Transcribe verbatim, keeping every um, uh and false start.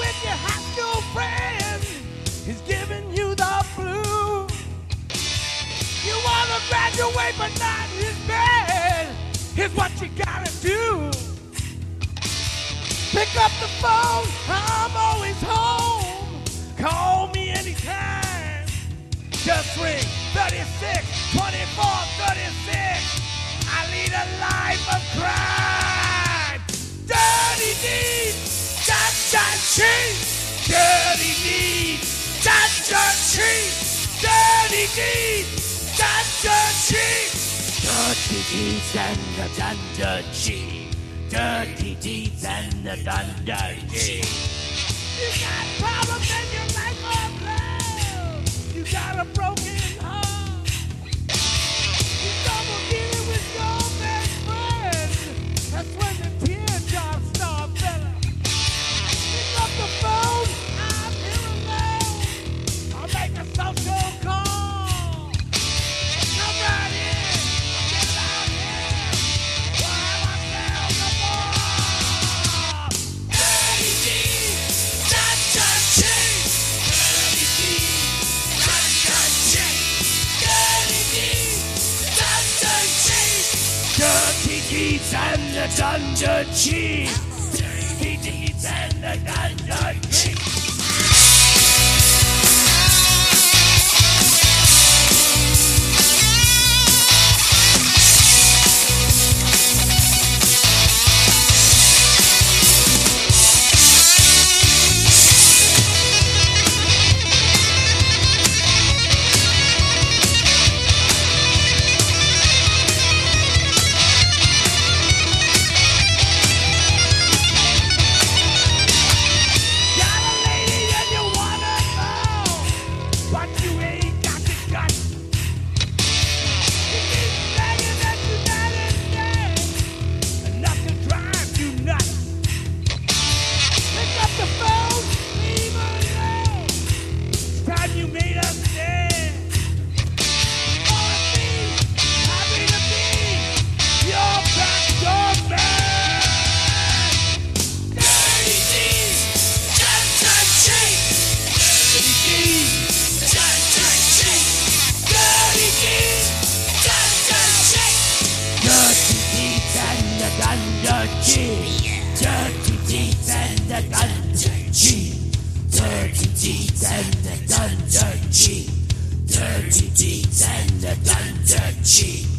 with your high school friends is giving you the blues. You wanna graduate but not his bed. Here's what you gotta do. Pick up the phone, I'm always home. Call me anytime. Just ring thirty-six, twenty-four, thirty-six. I lead a life of crime. Dirty deeds, that's a cheat. Dirty deeds, that's a cheat. Dirty deeds, that's a cheat. Dirty deeds and the thunder cheat. Dirty deeds and the thunder cheat. You got problems in your life of love. You got a broken heart. You double dealing with your best friend. That's when the teardrops start filling. Pick up the phone, I'm here alone. I'll make a social call. Come right in, get out here. Why myself the ball? Dirty deeds, that's a cheat. Dirty deeds, that's a cheat. Dirty deeds, that's a cheat. Dirty deeds and the thunder cheat. Dirty deeds and the thunder cheat. Dirty deeds and the thunder cheat. Dirty deeds and the thunder cheat. Dirty deeds and the thunder cheat.